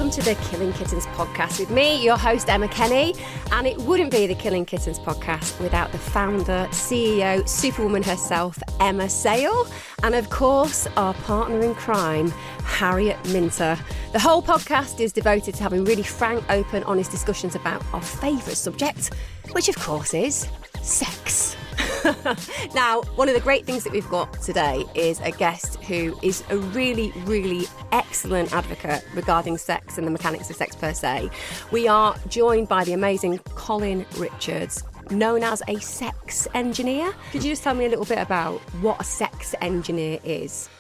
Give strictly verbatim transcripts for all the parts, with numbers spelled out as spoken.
welcome to the Killing Kittens podcast with me, your host Emma Kenny. And it wouldn't be the Killing Kittens podcast without the founder, C E O, superwoman herself, Emma Sale, and of course our partner in crime, Harriet Minter. The whole podcast is devoted to having really frank, open, honest discussions about our favourite subject, which of course is sex. Now, one of the great things that we've got today is a guest who is a really, really excellent advocate regarding sex and the mechanics of sex per se. We are joined by the amazing Colin Richards, known as a sex engineer. Could you just tell me a little bit about what a sex engineer is?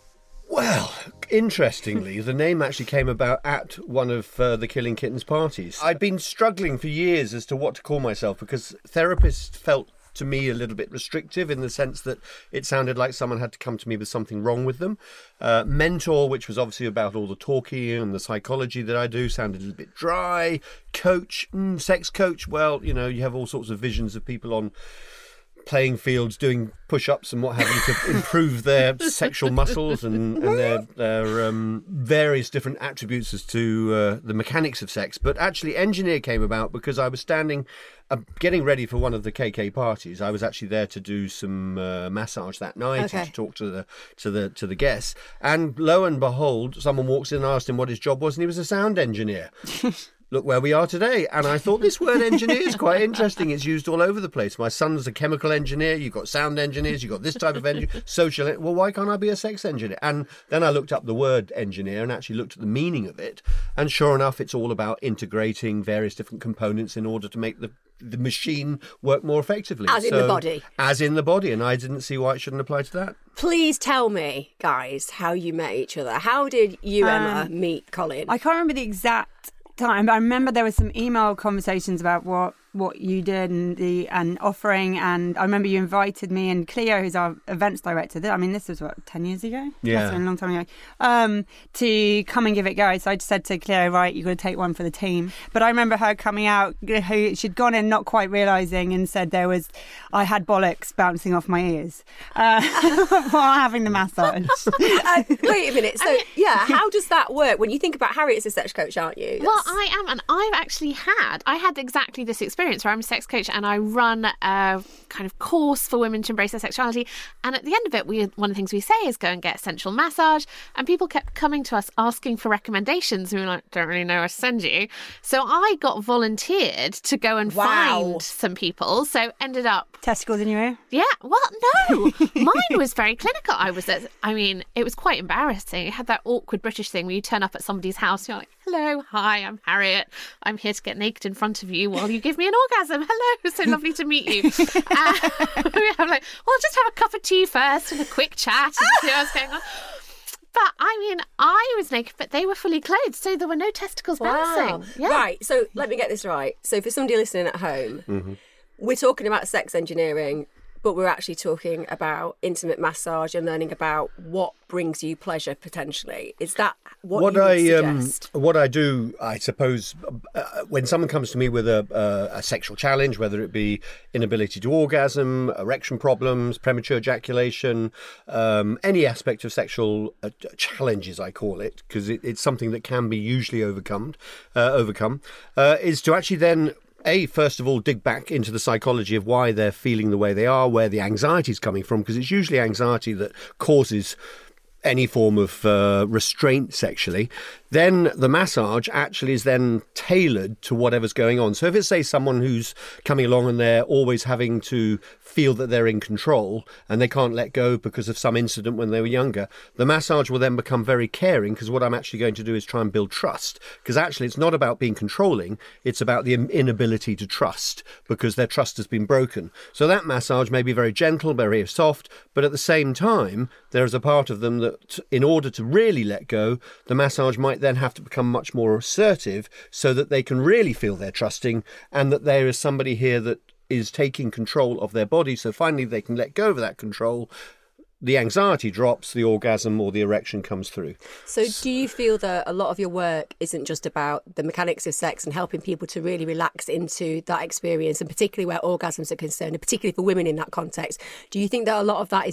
Well, interestingly, the name actually came about at one of uh, the Killing Kittens parties. I'd been struggling for years as to what to call myself because therapists felt to me a little bit restrictive in the sense that it sounded like someone had to come to me with something wrong with them. Uh, mentor, which was obviously about all the talking and the psychology that I do, sounded a little bit dry. Coach, mm, sex coach, well, you know, you have all sorts of visions of people on playing fields doing push-ups and what have you to improve their sexual muscles and, and their, their um, various different attributes as to uh, the mechanics of sex. But actually, engineer came about because I was standing, uh, getting ready for one of the K K parties. I was actually there to do some uh, massage that night Okay. and to talk to the to the to the guests. And lo and behold, someone walks in and asked him what his job was, and he was a sound engineer. Look where we are today. And I thought this word engineer is quite interesting. It's used all over the place. My son's a chemical engineer. You've got sound engineers. You've got this type of engineer. Social. Well, why can't I be a sex engineer? And then I looked up the word engineer and actually looked at the meaning of it. And sure enough, it's all about integrating various different components in order to make the the machine work more effectively. As in So, the body. As in the body. And I didn't see why it shouldn't apply to that. Please tell me, guys, how you met each other. How did you, Emma, Um, meet Colin? I can't remember the exact time, but I remember there was some email conversations about what, what you did and the and offering, and I remember you invited me and Cleo, who's our events director. I mean, this was what, ten years ago? Yeah. That's been a long time ago. Um, to come and give it a go. So I just said to Cleo, right, you've got to take one for the team. But I remember her coming out, who she'd gone in not quite realising, and said there was, I had bollocks bouncing off my ears uh, while having the massage. uh, wait a minute. So, yeah, how does that work? When you think about Harriet as a sex coach, aren't you? Well, That's- I am, and I've actually had, I had exactly this experience where I'm a sex coach and I run a kind of course for women to embrace their sexuality. And at the end of it, we one of the things we say is go and get a sensual massage. And people kept coming to us asking for recommendations. We were like, don't really know where to send you. So I got volunteered to go and Wow. find some people. So ended up Testicles in your ear? Yeah, well, no. Mine was very clinical. I was at, I mean, it was quite embarrassing. It had that awkward British thing where you turn up at somebody's house, you're like, hello, hi, I'm Harriet. I'm here to get naked in front of you while you give me an orgasm. Hello, so lovely to meet you. Uh, I'm like, well, just have a cup of tea first and a quick chat and see what's going on. But, I mean, I was naked, but they were fully clothed, so there were no testicles bouncing. Yeah. Right, so let me get this right. So for somebody listening at home, Mm-hmm. we're talking about sex engineering, but we're actually talking about intimate massage and learning about what brings you pleasure potentially. Is that what, What you would I um, suggest? what I do, I suppose, uh, when someone comes to me with a, uh, a sexual challenge, whether it be inability to orgasm, erection problems, premature ejaculation, um, any aspect of sexual uh, challenges, I call it, because it, it's something that can be usually overcome, uh, overcome, uh, is to actually then A, first of all, dig back into the psychology of why they're feeling the way they are, where the anxiety is coming from, because it's usually anxiety that causes any form of uh, restraint sexually. Then the massage actually is then tailored to whatever's going on. So if it's, say, someone who's coming along and they're always having to feel that they're in control and they can't let go because of some incident when they were younger, the massage will then become very caring, because what I'm actually going to do is try and build trust. Because actually it's not about being controlling, it's about the inability to trust, because their trust has been broken. So that massage may be very gentle, very soft, but at the same time, there is a part of them that in order to really let go, the massage might then have to become much more assertive so that they can really feel they're trusting and that there is somebody here that is taking control of their body. So finally they can let go of that control. The anxiety drops, the orgasm or the erection comes through. So do you feel that a lot of your work isn't just about the mechanics of sex and helping people to really relax into that experience, and particularly where orgasms are concerned, and particularly for women in that context? Do you think that a lot of that is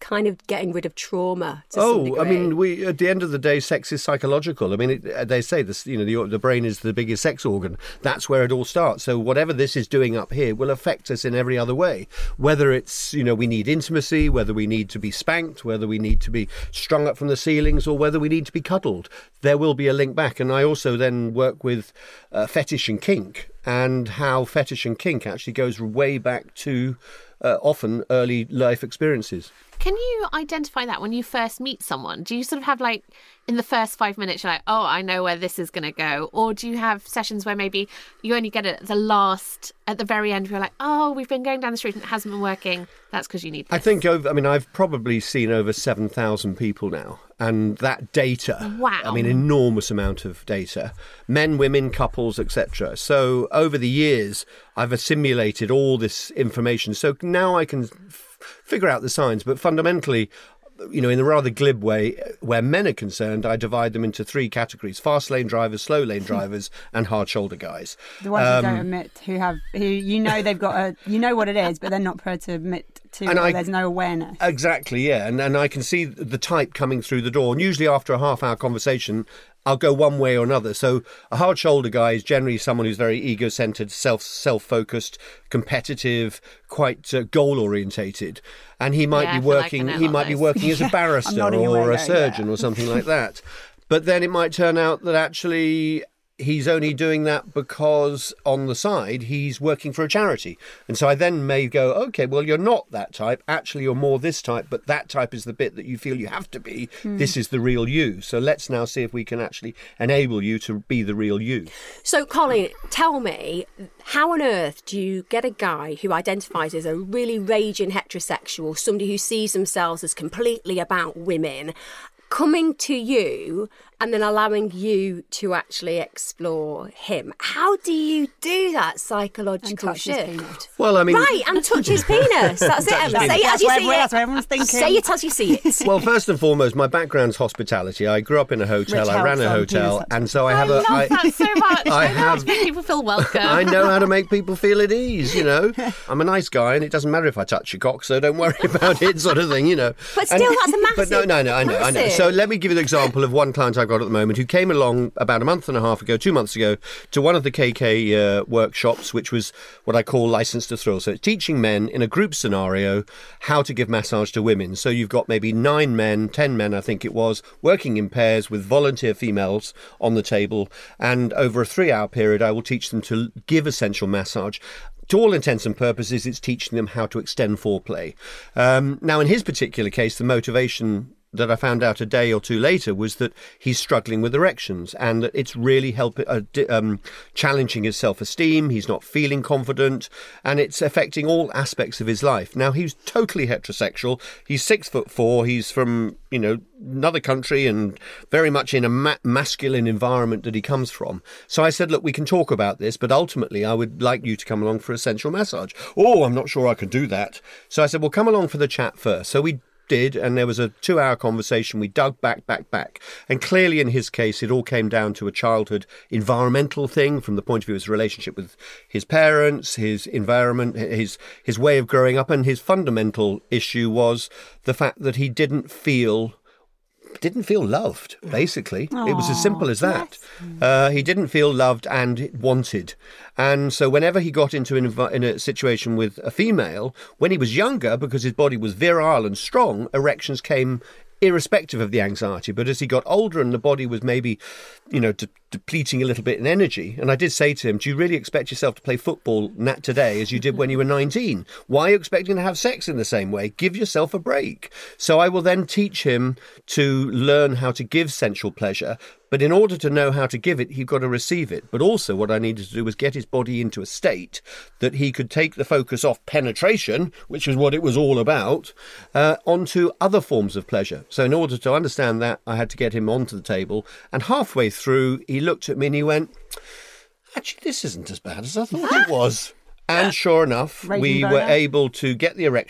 kind of getting rid of trauma to some Oh, degree. I mean, we at the end of the day, sex is psychological. I mean, it, they say this. You know, the, the brain is the biggest sex organ. That's where it all starts. So whatever this is doing up here will affect us in every other way. Whether it's, you know, we need intimacy, whether we need to be spanked, whether we need to be strung up from the ceilings, or whether we need to be cuddled, there will be a link back. And I also then work with uh, fetish and kink, and how fetish and kink actually goes way back to uh, often early life experiences. Can you identify that when you first meet someone? Do you sort of have like in the first five minutes, you're like, oh, I know where this is going to go? Or do you have sessions where maybe you only get it at the last, at the very end, where you're like, oh, we've been going down the street and it hasn't been working. That's because you need this. I think, over, I mean, I've probably seen over seven thousand people now. And that data, Wow. I mean, enormous amount of data, men, women, couples, et cetera. So over the years, I've assimilated all this information. So now I can f- figure out the signs. But fundamentally, you know, in a rather glib way, where men are concerned, I divide them into three categories: fast lane drivers, slow lane drivers, and hard shoulder guys. The ones Um, who don't admit, who have, who you know they've got a, you know what it is, but they're not prepared to admit to. And Or I- there's no awareness. Exactly, yeah. And and I can see the type coming through the door. And usually after a half-hour conversation, I'll go one way or another. So a hard shoulder guy is generally someone who's very ego-centered, self, self-focused, competitive, quite uh, goal-orientated. And he might Yeah, I be feel like I working, know he all might be those. working as a barrister nodding away or a there, surgeon yeah. or something like that. But then it might turn out that actually he's only doing that because on the side he's working for a charity. And so I then may go, okay, well, you're not that type. Actually, you're more this type, but that type is the bit that you feel you have to be. This is the real you. So let's now see if we can actually enable you to be the real you. So, Colin, tell me, how on earth do you get a guy who identifies as a really raging heterosexual, somebody who sees themselves as completely about women, coming to you and then allowing you to actually explore him? How do you do that psychological touch his shift? penis. Well, I mean... Right, and touch his penis. That's it, Emma. Say it as That's you what see everyone- that's it. what everyone's thinking. Say it as you see it. Well, first and foremost, my background's hospitality. I grew up in a hotel. Which I ran a helps on hotel, penis and so I have I a... love I- that so much. I I, know how have- to make people feel welcome. I know how to make people feel at ease, you know. I'm a nice guy, and it doesn't matter if I touch your cock, so don't worry about it, sort of thing, you know. But still, And- that's a massive... But no, no, no, I know, I know. massive. So let me give you the example of one client I've got at the moment who came along about a month and a half ago, two months ago, to one of the K K uh, workshops, which was what I call License to Thrill. So it's teaching men in a group scenario how to give massage to women. So you've got maybe nine men, ten men, I think it was, working in pairs with volunteer females on the table. And over a three-hour period, I will teach them to give a sensual massage. To all intents and purposes, it's teaching them how to extend foreplay. Um, now, in his particular case, the motivation that I found out a day or two later was that he's struggling with erections, and that it's really helping, uh, di- um, challenging his self-esteem. He's not feeling confident, and it's affecting all aspects of his life. Now, he's totally heterosexual. He's six foot four. He's from, you know, another country and very much in a ma- masculine environment that he comes from. So I said, look, we can talk about this, but ultimately I would like you to come along for a sensual massage. Oh, I'm not sure I can do that. So I said, well, come along for the chat first. So we did, and there was a two-hour conversation. We dug back, back, back. And clearly in his case, it all came down to a childhood environmental thing from the point of view of his relationship with his parents, his environment, his his way of growing up. And his fundamental issue was the fact that he didn't feel didn't feel loved, basically. Aww, it was as simple as that. Uh, he didn't feel loved and wanted. And so whenever he got into an, env- in a situation with a female, when he was younger, because his body was virile and strong, erections came irrespective of the anxiety. But as he got older and the body was maybe, you know, de- depleting a little bit in energy, and I did say to him, do you really expect yourself to play football nat today as you did when you were nineteen? Why are you expecting to have sex in the same way? Give yourself a break. So I will then teach him to learn how to give sensual pleasure. But in order to know how to give it, he's got to receive it. But also what I needed to do was get his body into a state that he could take the focus off penetration, which is what it was all about, uh, onto other forms of pleasure. So in order to understand that, I had to get him onto the table. And halfway through, he looked at me and he went, actually, this isn't as bad as I thought it was. And sure enough, Raging we boner. were able to get the erection.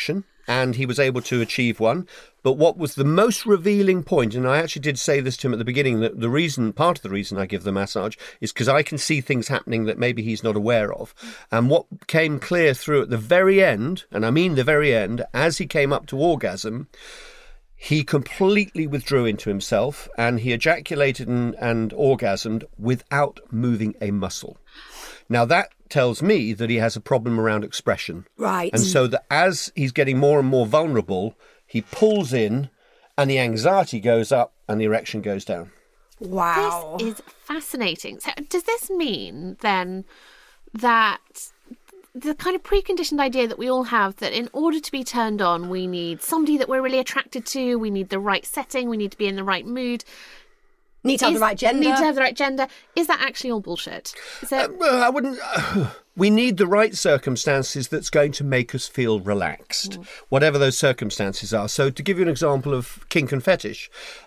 and he was able to achieve one. But what was the most revealing point, and I actually did say this to him at the beginning, that the reason, part of the reason I give the massage is because I can see things happening that maybe he's not aware of. And what came clear through at the very end, and I mean the very end, as he came up to orgasm, he completely withdrew into himself and he ejaculated and, and orgasmed without moving a muscle. Now that tells me that he has a problem around expression. Right. And so that as he's getting more and more vulnerable, he pulls in and the anxiety goes up and the erection goes down. Wow. This is fascinating. So does this mean then that the kind of preconditioned idea that we all have that in order to be turned on, we need somebody that we're really attracted to, we need the right setting, we need to be in the right mood. Need to have is, the right gender. Need to have the right gender. Is that actually all bullshit? Is it... uh, well, I wouldn't... Uh, we need the right circumstances that's going to make us feel relaxed, mm. whatever those circumstances are. So to give you an example of kink and fetish,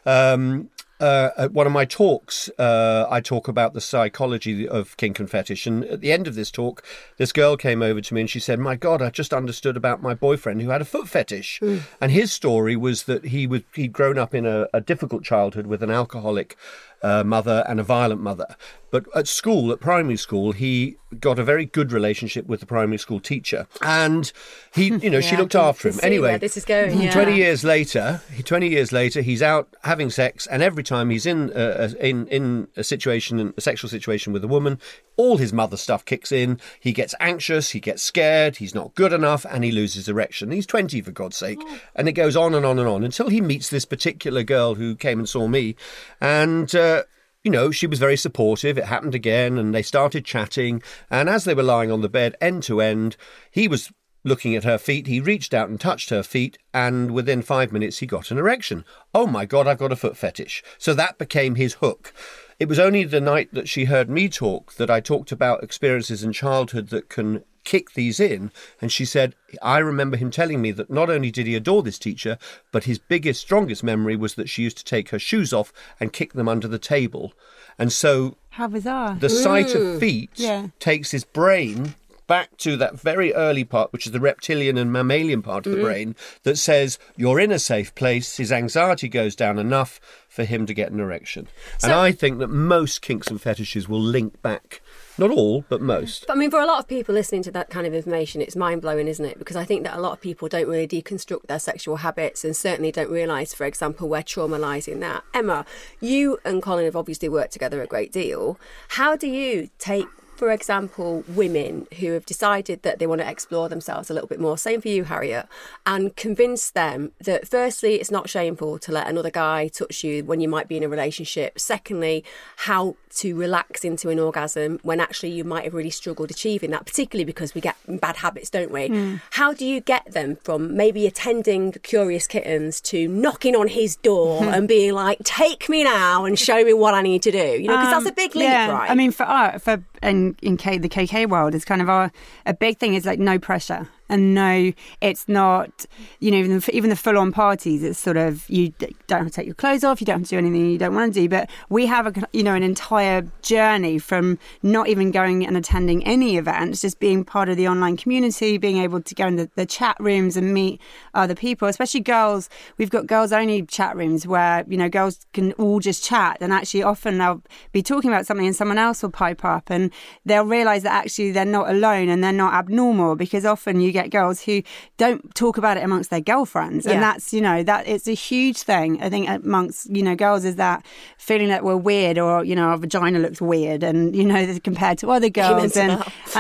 um, uh, at one of my talks, uh, I talk about the psychology of kink and fetish. And at the end of this talk, this girl came over to me and she said, my God, I just understood about my boyfriend who had a foot fetish. Mm. And his story was that he was, he'd grown up in a, a difficult childhood with an alcoholic uh, mother and a violent mother. But at school, at primary school, he got a very good relationship with the primary school teacher. And he, you know, yeah, she looked after him. Anyway, where this is going. Yeah. twenty years later, twenty years later, he's out having sex. And every time he's in a, in, in a situation, a sexual situation with a woman, all his mother stuff kicks in. He gets anxious, he gets scared, he's not good enough, and he loses erection. He's twenty, for God's sake. Oh. And it goes on and on and on until he meets this particular girl who came and saw me. And, uh, you know, she was very supportive. It happened again, and they started chatting. And as they were lying on the bed, end to end, he was looking at her feet. He reached out and touched her feet, and within five minutes, he got an erection. Oh, my God, I've got a foot fetish. So that became his hook. It was only the night that she heard me talk that I talked about experiences in childhood that can kick these in. And she said, I remember him telling me that not only did he adore this teacher, but his biggest, strongest memory was that she used to take her shoes off and kick them under the table. And so how bizarre. The sight of feet yeah. takes his brain back to that very early part, which is the reptilian and mammalian part of the mm. brain, that says you're in a safe place. His anxiety goes down enough for him to get an erection. So, and I think that most kinks and fetishes will link back. Not all, but most. But I mean, for a lot of people listening to that kind of information, it's mind-blowing, isn't it? Because I think that a lot of people don't really deconstruct their sexual habits and certainly don't realise, for example, where trauma lies in that. Emma, you and Colin have obviously worked together a great deal. How do you take, for example, women who have decided that they want to explore themselves a little bit more, same for you, Harriet, and convince them that firstly, it's not shameful to let another guy touch you when you might be in a relationship. Secondly, how to relax into an orgasm when actually you might have really struggled achieving that, particularly because we get bad habits, don't we? Mm. How do you get them from maybe attending Curious Kittens to knocking on his door and being like, take me now and show me what I need to do? You know, because um, that's a big leap, yeah. right? I mean, for art, for in, in K, the K K world, it's kind of our, a big thing is like no pressure. And no, it's not, you know, even the, even the full-on parties, it's sort of, you don't have to take your clothes off, you don't have to do anything you don't want to do. But we have, a, you know, an entire journey from not even going and attending any events, just being part of the online community, being able to go in the, the chat rooms and meet other people, especially girls. We've got girls-only chat rooms where, you know, girls can all just chat. And actually often they'll be talking about something and someone else will pipe up and they'll realise that actually they're not alone and they're not abnormal, because often you get girls who don't talk about it amongst their girlfriends. And yeah. that's, you know, that it's a huge thing, I think, amongst, you know, girls, is that feeling that we're weird, or, you know, our vagina looks weird and, you know, compared to other girls. And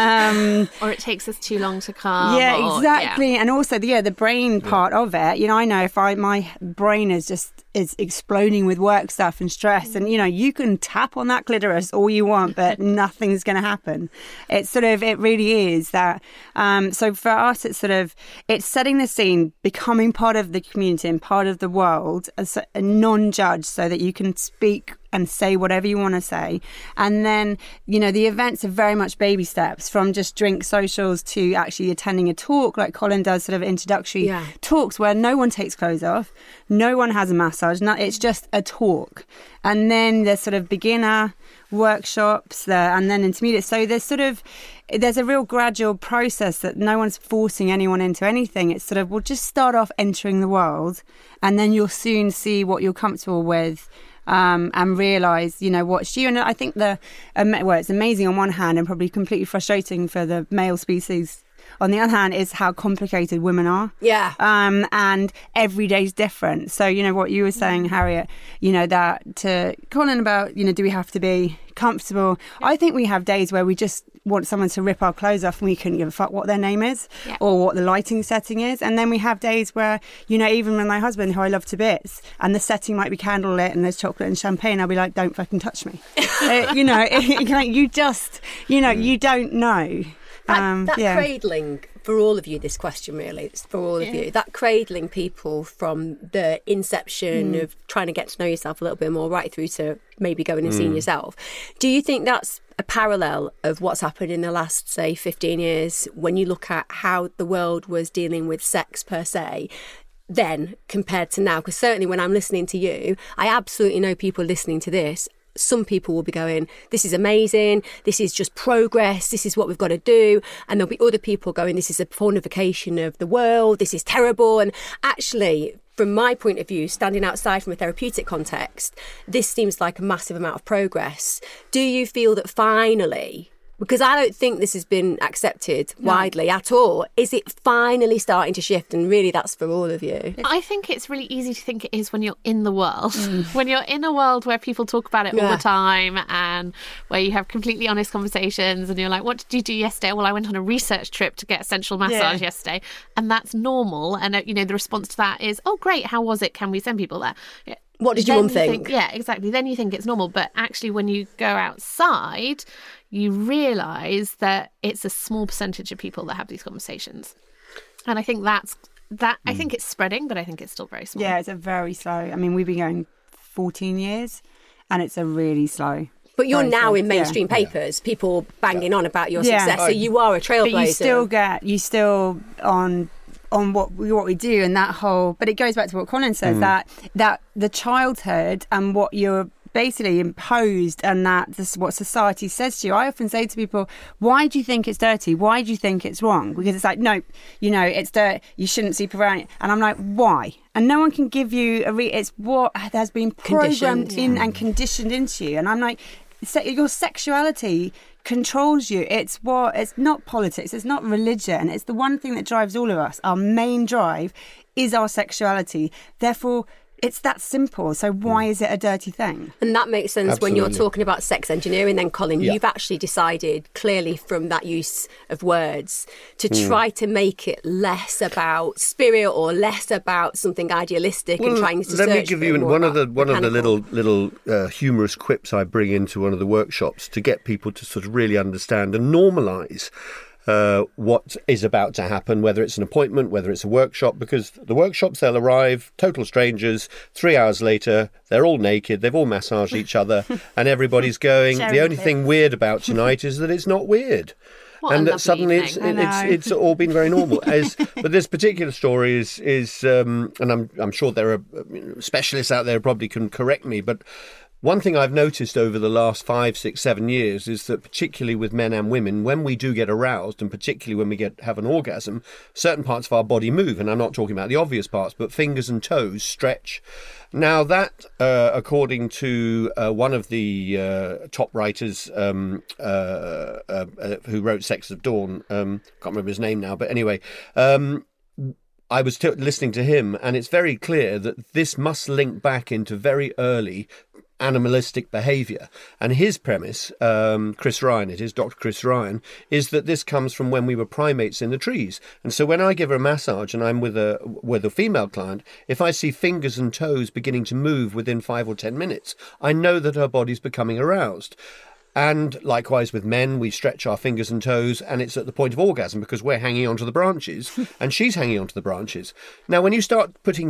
um, or it takes us too long to come. Yeah, or, exactly. Yeah. And also, the, yeah, the brain part yeah. of it, you know, I know if I, my brain is just, is exploding with work stuff and stress, and, you know, you can tap on that clitoris all you want, but nothing's going to happen. It's sort of, it really is that. Um, so for us, it's sort of, it's setting the scene, becoming part of the community and part of the world as a non-judge, so that you can speak and say whatever you want to say. And then, you know, the events are very much baby steps, from just drink socials to actually attending a talk like Colin does, sort of introductory Yeah. talks where no one takes clothes off, no one has a massage, no, it's just a talk. And then there's sort of beginner workshops there, and then intermediate. So there's sort of, there's a real gradual process that no one's forcing anyone into anything. It's sort of, we'll just start off entering the world, and then you'll soon see what you're comfortable with. Um, and realise, you know, what's you. And I think the, um, well, it's amazing on one hand and probably completely frustrating for the male species on the other hand, is how complicated women are. Yeah. Um, and every day's different. So, you know, what you were saying, Harriet, you know, that to Colin about, you know, do we have to be comfortable? I think we have days where we just want someone to rip our clothes off and we couldn't give a fuck what their name is Yeah. or what the lighting setting is. And then we have days where, you know, even with my husband, who I love to bits, and the setting might be candlelit and there's chocolate and champagne, I'll be like, don't fucking touch me. uh, you know, it, you just, you know, you don't know. That, Um, that yeah. cradling, for all of you, this question really, it's for all of Yeah. you, that cradling people from the inception Mm. of trying to get to know yourself a little bit more right through to maybe going and seeing yourself. Do you think that's a parallel of what's happened in the last, say, fifteen years when you look at how the world was dealing with sex per se then compared to now? Because certainly when I'm listening to you, I absolutely know people listening to this, some people will be going, this is amazing, this is just progress, this is what we've got to do. And there'll be other people going, this is a pornification of the world, this is terrible. And actually, from my point of view, standing outside from a therapeutic context, this seems like a massive amount of progress. Do you feel that finally, because I don't think this has been accepted widely at all, is it finally starting to shift? And really, that's for all of you. I think it's really easy to think it is when you're in the world. When you're in a world where people talk about it all Yeah. the time and where you have completely honest conversations and you're like, what did you do yesterday? Well, I went on a research trip to get a sensual massage Yeah. yesterday. And that's normal. And, uh, you know, the response to that is, oh, great, how was it? Can we send people there? Yeah. What did you Then one think? Yeah, exactly. Then you think it's normal. But actually, when you go outside, you realise that it's a small percentage of people that have these conversations. And I think that's that. I think it's spreading, but I think it's still very small. Yeah, it's a very slow. I mean, we've been going fourteen years, and it's a really slow. But you're process. now in Yeah. mainstream papers, people banging on about your Yeah. success. So you are a trailblazer. But you still get you still on on what we what we do, and that whole. But it goes back to what Colin says, that that the childhood and what you're basically imposed, and that this is what society says to you. I often say to people, why do you think it's dirty? Why do you think it's wrong? Because it's like, no, you know, it's dirt, you shouldn't sleep around it. And I'm like, why? And no one can give you a re- it's what has been programmed Conditioned, in and conditioned into you. And I'm like, se- your sexuality controls you. It's what it's not politics, it's not religion, it's the one thing that drives all of us. Our main drive is our sexuality. Therefore, it's that simple. So why is it a dirty thing? And that makes sense when you're Absolutely. talking about sex engineering. Then, Colin, Yeah. you've actually decided clearly from that use of words to Hmm. try to make it less about spirit or less about something idealistic and trying to let me search give for you more one of the about one of the mechanical. little little uh, humorous quips I bring into one of the workshops to get people to sort of really understand and normalise uh, what is about to happen, whether it's an appointment, whether it's a workshop, because the workshops, they'll arrive, total strangers, three hours later, they're all naked, they've all massaged each other, and everybody's going, Sharing the only clips. thing weird about tonight is that it's not weird. What a and that lovely suddenly it's, evening. it, I it's know. it's all been very normal. As, but this particular story is is, um, and I'm I'm sure there are uh, specialists out there who probably can correct me, but one thing I've noticed over the last five, six, seven years is that particularly with men and women, when we do get aroused, and particularly when we get have an orgasm, certain parts of our body move. And I'm not talking about the obvious parts, but fingers and toes stretch. Now that, uh, according to uh, one of the uh, top writers um, uh, uh, uh, who wrote Sex of Dawn, um, can't remember his name now, but anyway, um, I was t- listening to him, and it's very clear that this must link back into very early animalistic behaviour. And his premise, um, Chris Ryan, it is Doctor Chris Ryan, is that this comes from when we were primates in the trees. And so when I give her a massage and I'm with a with a female client, if I see fingers and toes beginning to move within five or ten minutes, I know that her body's becoming aroused. And likewise with men, we stretch our fingers and toes, and it's at the point of orgasm because we're hanging onto the branches and she's hanging onto the branches. Now, when you start putting that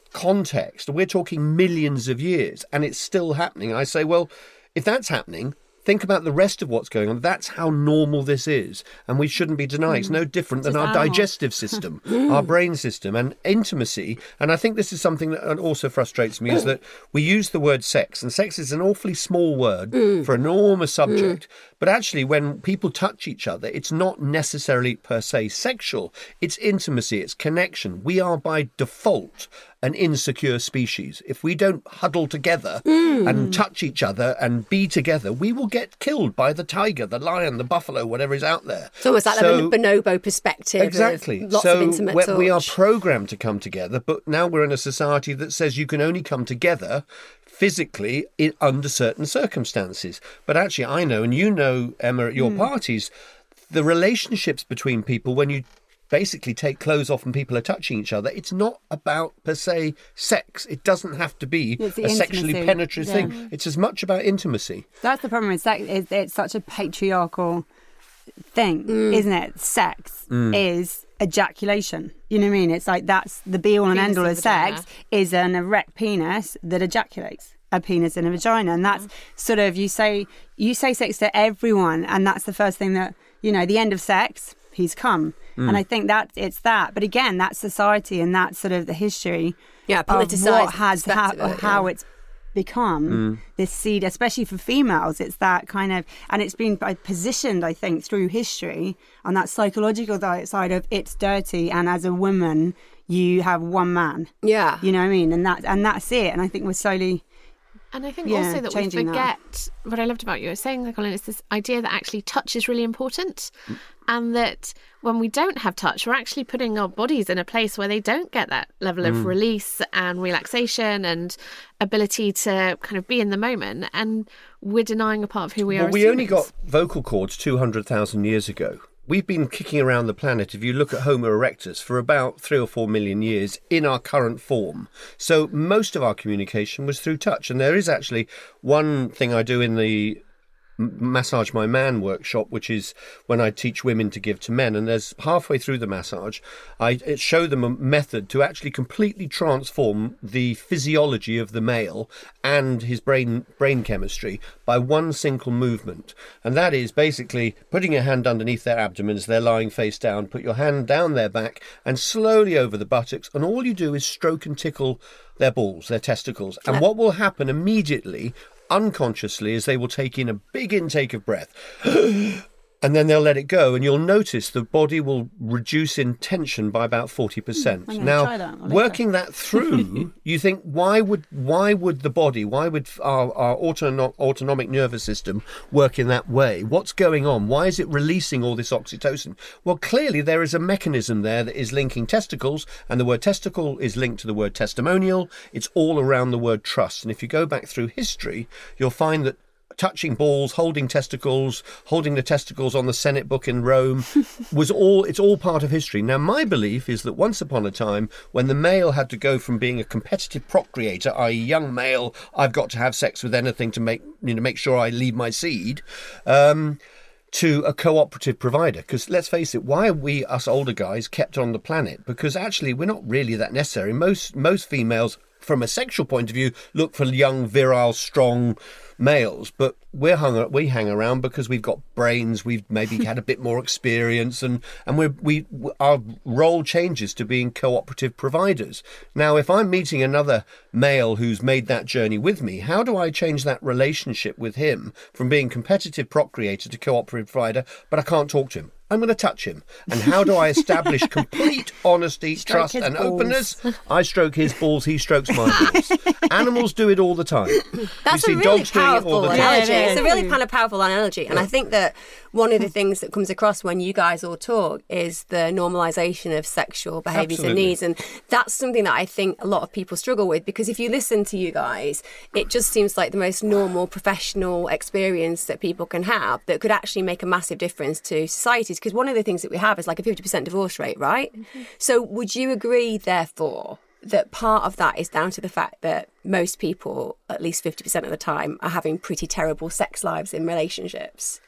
context, we're talking millions of years, and it's still happening. I say, well, if that's happening, think about the rest of what's going on. That's how normal this is, and we shouldn't be denying. Mm. It's no different than our animal. digestive system, our brain system, and intimacy. And I think this is something that also frustrates me, is that we use the word sex, and sex is an awfully small word mm. for an enormous subject. Mm. But actually, when people touch each other, it's not necessarily per se sexual. It's intimacy, it's connection. We are by default an insecure species. If we don't huddle together mm. and touch each other and be together, we will get killed by the tiger, the lion, the buffalo, whatever is out there. It's almost like so, the bonobo perspective. Exactly. Of lots so of intimate we, touch. we are programmed to come together, but now we're in a society that says you can only come together physically in, under certain circumstances. But actually, I know, and you know, Emma, at your mm. parties, the relationships between people, when you basically take clothes off and people are touching each other, it's not about per se sex. It doesn't have to be a intimacy. Sexually penetrative yeah. thing. It's as much about intimacy. That's the problem with sex. Is it's such a patriarchal thing, mm. isn't it? Sex mm. is ejaculation. You know what I mean? It's like that's the be all and end all of sex is an erect penis that ejaculates. A penis in a vagina, and that's mm. sort of you say you say sex to everyone, and that's the first thing that you know. The end of sex, he's come. Mm. And I think that it's that. But again, that's society and that's sort of the history yeah, of what has ha- it, how yeah. it's become mm. this seed, especially for females. It's that kind of, and it's been positioned, I think, through history on that psychological side of it's dirty, and as a woman, you have one man. Yeah. You know what I mean? And that and that's it. And I think we're slowly... And I think yeah, also that we forget, that. what I loved about you was saying, Colin, is this idea that actually touch is really important. Mm. And that when we don't have touch, we're actually putting our bodies in a place where they don't get that level of mm. release and relaxation and ability to kind of be in the moment. And we're denying a part of who we well, are as we humans. only got vocal cords two hundred thousand years ago. We've been kicking around the planet, if you look at Homo erectus, for about three or four million years in our current form. So most of our communication was through touch. And there is actually one thing I do in the Massage My Man workshop, which is when I teach women to give to men. And there's halfway through the massage, I show them a method to actually completely transform the physiology of the male and his brain brain chemistry by one single movement. And that is basically putting your hand underneath their abdomen as they're lying face down, put your hand down their back and slowly over the buttocks. And all you do is stroke and tickle their balls, their testicles. And what will happen immediately, unconsciously, is they will take in a big intake of breath and then they'll let it go, and you'll notice the body will reduce in tension by about forty percent. Mm, now, that working that through, you think, why would why would the body, why would our, our autono- autonomic nervous system work in that way? What's going on? Why is it releasing all this oxytocin? Well, clearly there is a mechanism there that is linking testicles, and the word testicle is linked to the word testimonial. It's all around the word trust. And if you go back through history, you'll find that touching balls, holding testicles, holding the testicles on the Senate book in Rome was all, it's all part of history. Now, my belief is that once upon a time, when the male had to go from being a competitive procreator, that is young male, I've got to have sex with anything to make, you know, make sure I leave my seed, um, to a cooperative provider. Because let's face it, why are we, us older guys, kept on the planet? Because actually we're not really that necessary. Most, most females, from a sexual point of view, look for young, virile, strong males, but we're hung we hang around because we've got brains, we've maybe had a bit more experience, and and we're, we our role changes to being cooperative providers. Now, if I'm meeting another male who's made that journey with me, how do I change that relationship with him from being competitive procreator to cooperative provider, but I can't talk to him? I'm going to touch him. And how do I establish complete honesty, trust and balls. openness? I stroke his balls, he strokes my balls. Animals do it all the time. That's you a see really dogs doing it all powerful the time. analogy. Yeah, It's a really kind of powerful analogy. And I think that one of the things that comes across when you guys all talk is the normalisation of sexual behaviours and Absolutely. needs. And that's something that I think a lot of people struggle with, because if you listen to you guys, it just seems like the most normal professional experience that people can have that could actually make a massive difference to societies. Because one of the things that we have is like a fifty percent divorce rate, right? Mm-hmm. So would you agree, therefore, that part of that is down to the fact that most people, at least fifty percent of the time, are having pretty terrible sex lives in relationships?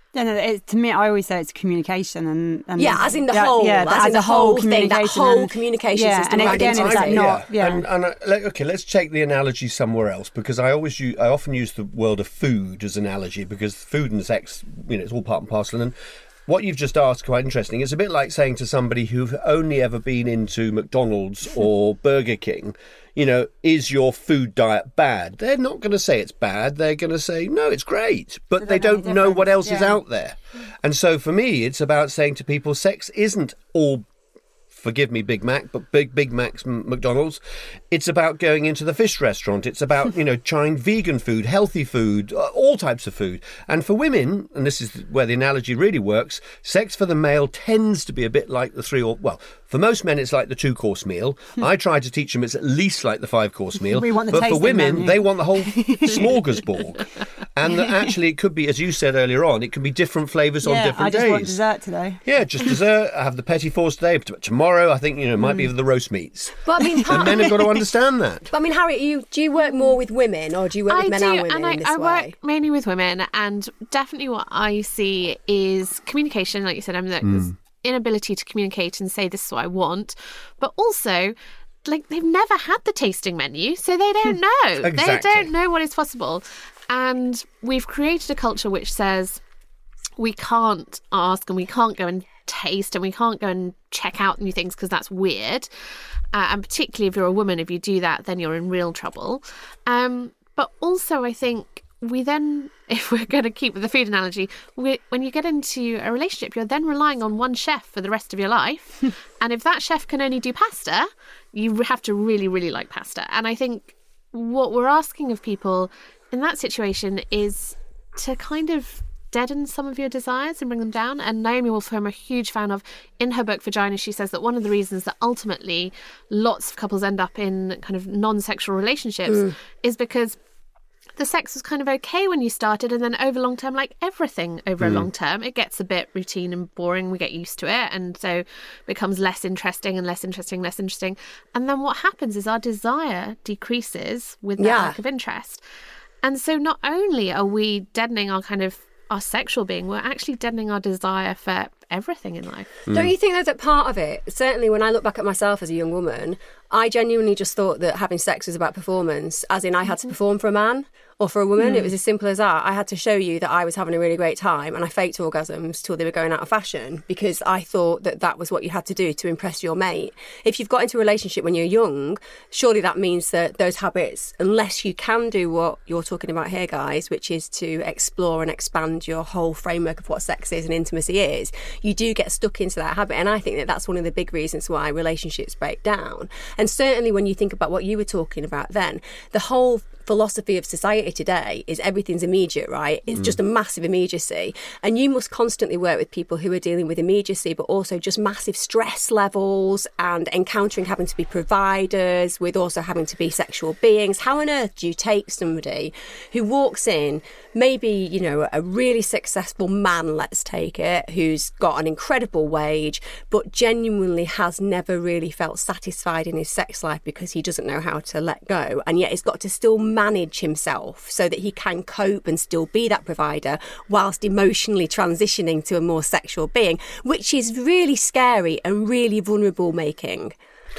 Yeah, no, it, to me, I always say it's communication and, and Yeah, as in the that, whole, yeah, as, as in the a whole whole thing, that communication whole and- communication yeah, system. and right again, into it's it. like not, yeah. And, and uh, like, okay, let's take the analogy somewhere else, because I always use, I often use the world of food as an analogy, because food and sex, you know, it's all part and parcel. And what you've just asked, quite interesting. It's a bit like saying to somebody who've only ever been into McDonald's or Burger King, you know, is your food diet bad? They're not going to say it's bad. They're going to say, no, it's great. But they don't know what else is Yeah. out there. And so for me, it's about saying to people, sex isn't all, forgive me, Big Mac, but Big Big Mac's M- McDonald's. It's about going into the fish restaurant. It's about, you know, trying vegan food, healthy food, uh, all types of food. And for women, and this is where the analogy really works, sex for the male tends to be a bit like the three or, well, for most men, it's like the two-course meal. I try to teach them it's at least like the five-course meal. We want the but for tasting women, menu. they want the whole smorgasbord. And that actually, it could be, as you said earlier on, it can be different flavours on yeah, different I just days. want dessert today. Yeah, just dessert. I have the petit fours today. But tomorrow, I think, you know, it might be the roast meats. But I mean, And part, men have got to understand that. but I mean, Harriet, you do you work more with women or do you work I with men do, and women and I, in this I way? work mainly with women, and definitely what I see is communication. Like you said, I'm the Hmm. inability to communicate and say this is what I want, but also, like, they've never had the tasting menu, so they don't know. They Exactly. don't know what is possible, and we've created a culture which says we can't ask and we can't go and taste and we can't go and check out new things because that's weird. Uh, and particularly if you're a woman, if you do that, then you're in real trouble. Um, but also, I think we then, if we're going to keep with the food analogy, we, when you get into a relationship, you're then relying on one chef for the rest of your life. And if that chef can only do pasta, you have to really, really like pasta. And I think what we're asking of people in that situation is to kind of deaden some of your desires and bring them down. And Naomi Wolf, who I'm a huge fan of, in her book Vagina, she says that one of the reasons that ultimately lots of couples end up in kind of non-sexual relationships mm. is because the sex was kind of okay when you started, and then over long term, like everything over mm. a long term, it gets a bit routine and boring. We get used to it, and so it becomes less interesting and less interesting, less interesting. And then what happens is our desire decreases with that Yeah. lack of interest. And so not only are we deadening our kind of our sexual being, we're actually deadening our desire for everything in life. Mm. Don't you think there's a part of it? Certainly when I look back at myself as a young woman, I genuinely just thought that having sex was about performance, as in I had to perform for a man or for a woman. Mm. It was as simple as that. I had to show you that I was having a really great time, and I faked orgasms till they were going out of fashion because I thought that that was what you had to do to impress your mate. If you've got into a relationship when you're young, surely that means that those habits, unless you can do what you're talking about here, guys, which is to explore and expand your whole framework of what sex is and intimacy is, you do get stuck into that habit. And I think that that's one of the big reasons why relationships break down. And certainly when you think about what you were talking about then, the whole philosophy of society today is everything's immediate, right? It's mm. just a massive immediacy. And you must constantly work with people who are dealing with immediacy, but also just massive stress levels and encountering having to be providers with also having to be sexual beings. How on earth do you take somebody who walks in, maybe, you know, a really successful man, let's take it, who's got an incredible wage, but genuinely has never really felt satisfied in his sex life because he doesn't know how to let go, and yet he's got to still manage himself so that he can cope and still be that provider whilst emotionally transitioning to a more sexual being, which is really scary and really vulnerable making.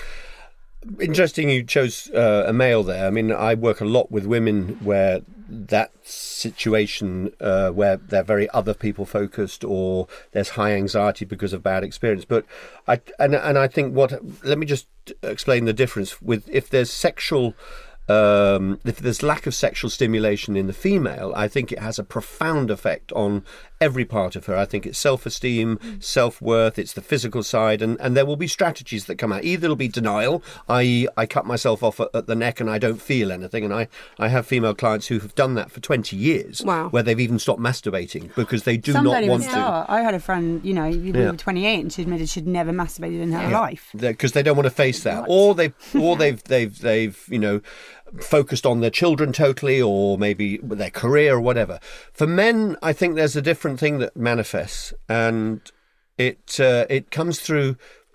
Interesting you chose uh, a male there. I mean, I work a lot with women where that situation uh, where they're very other people focused or there's high anxiety because of bad experience. But I and and I think what let me just explain the difference with if there's sexual Um, if there's lack of sexual stimulation in the female, I think it has a profound effect on every part of her. I think it's self-esteem, mm. self-worth, it's the physical side, and, and there will be strategies that come out. Either it'll be denial, that is I cut myself off at, at the neck and I don't feel anything, and I, I have female clients who have done that for twenty years, wow. where they've even stopped masturbating because they do Some not want to. Start. I had a friend, you know, we yeah. were twenty-eight and she admitted she'd never masturbated in her yeah. life. Because they don't want to face that. Or they've, or they've, they've, they've, you know, focused on their children totally, or maybe their career or whatever. For men, I think there's a different thing that manifests, and it uh, it comes through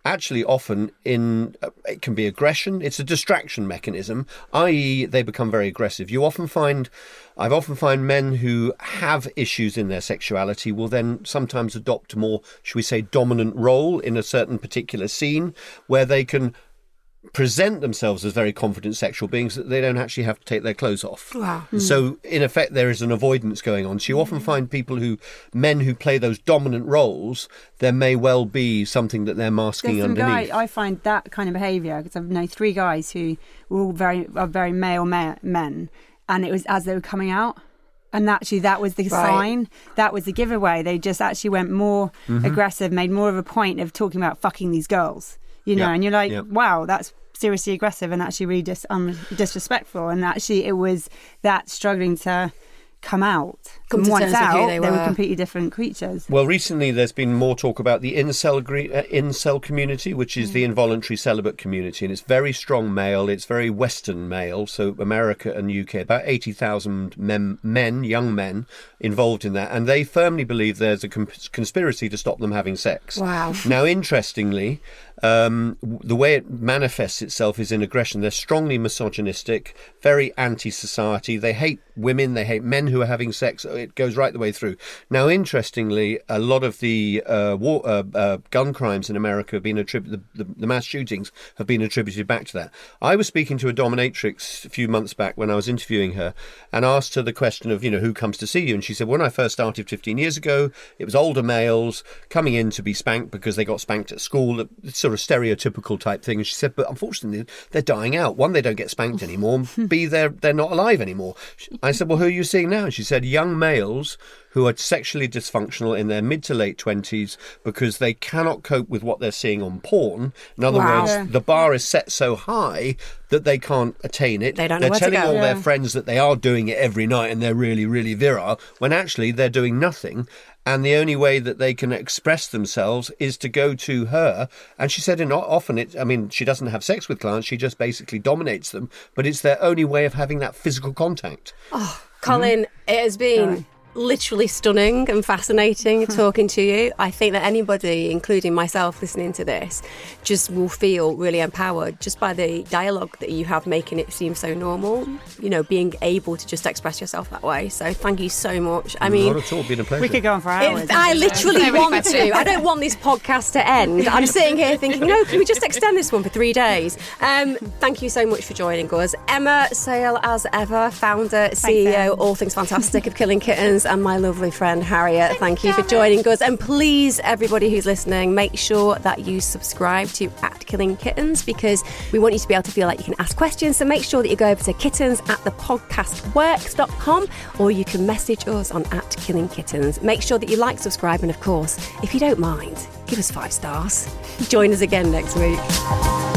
actually often in uh, it can be aggression. It's a distraction mechanism, that is they become very aggressive. You often find I've often find men who have issues in their sexuality will then sometimes adopt a more, should we say, dominant role in a certain particular scene where they can present themselves as very confident sexual beings that they don't actually have to take their clothes off. Wow. Mm. So in effect there is an avoidance going on. So you often find people who, men who play those dominant roles, there may well be something that they're masking There's some underneath. guy, I find that kind of behaviour, because I've known three guys who were all very, are very male ma- men, and it was as they were coming out. And actually, that was the right. sign. That was the giveaway. They just actually went more mm-hmm. aggressive, made more of a point of talking about fucking these girls. You know, yep. and you're like, yep. wow, that's seriously aggressive and actually really dis- um, disrespectful. And actually, it was that struggling to come out. Come and to once terms with out, who they they were. were completely different creatures. Well, recently there's been more talk about the incel, gre- uh, incel community, which is mm. the involuntary celibate community, and it's very strong male. It's very Western male, so America and U K, about eighty thousand men, men, young men, involved in that, and they firmly believe there's a comp- conspiracy to stop them having sex. Wow. Now, interestingly, um, the way it manifests itself is in aggression. They're strongly misogynistic, very anti-society. They hate women, they hate men who are having sex. It goes right the way through. Now, interestingly, a lot of the uh, war, uh, uh, gun crimes in America have been attributed, the, the, the mass shootings have been attributed back to that. I was speaking to a dominatrix a few months back when I was interviewing her and asked her the question of, you know, who comes to see you? And she said, when I first started fifteen years ago, it was older males coming in to be spanked because they got spanked at school, sort of stereotypical type thing. And she said, but unfortunately, they're dying out. One, they don't get spanked anymore. B, they're, they're not alive anymore. I said, well, who are you seeing now? And she said, young males who are sexually dysfunctional in their mid to late twenties because they cannot cope with what they're seeing on porn. In other Wow. words, Yeah. the bar is set so high that they can't attain it. They don't know they're where to telling go. all Yeah. their friends that they are doing it every night and they're really, really virile, when actually they're doing nothing. And the only way that they can express themselves is to go to her. And she said, and often it, I mean, she doesn't have sex with clients. She just basically dominates them. But it's their only way of having that physical contact. Oh, Colin, mm-hmm. it has been Sorry. literally stunning and fascinating talking to you. I think that anybody, including myself listening to this, just will feel really empowered just by the dialogue that you have, making it seem so normal, you know, being able to just express yourself that way. So thank you so much. I mean, Not at all, been a pleasure. We could go on for hours. It, I literally want to. I don't want this podcast to end. I'm sitting here thinking, no, can we just extend this one for three days? Um, thank you so much for joining us. Emma Sale, as ever, founder, C E O, Em. all things fantastic of Killing Kittens, and my lovely friend Harriet. Thank you for joining us. And please, everybody who's listening, make sure that you subscribe to at Killing Kittens, because we want you to be able to feel like you can ask questions. So make sure that you go over to kittens at the podcast works dot com, or you can message us on at Killing Kittens. Make sure that you like, subscribe, and of course, if you don't mind, give us five stars. Join us again next week.